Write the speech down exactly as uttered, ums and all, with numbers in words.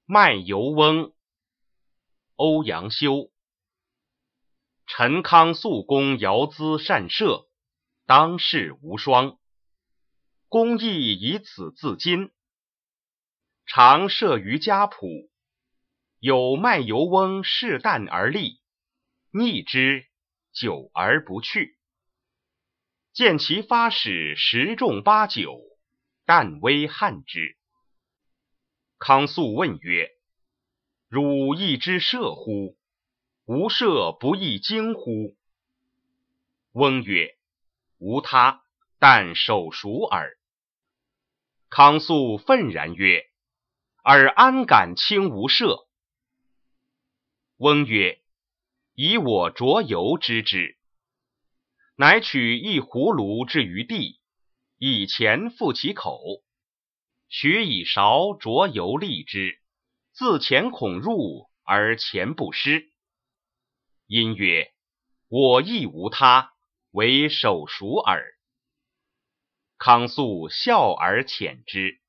卖油翁，欧阳修。陈康肃公尧咨善射，当世无双。公亦以此自矜，常射于家圃。有卖油翁视旦而立，逆之，久而不去。见其发矢十中八九，旦微汗之。康肃问曰：汝亦知射乎？吾射不亦精乎？翁曰：无他，但手熟耳。康肃愤然曰：尔安敢轻吾射？翁曰：以我酌油知之。乃取一葫芦置于地，以钱覆其口，许以勺酌油沥之，自钱孔入，而钱不湿。因曰：我亦无他，唯手熟耳。康肃笑而遣之。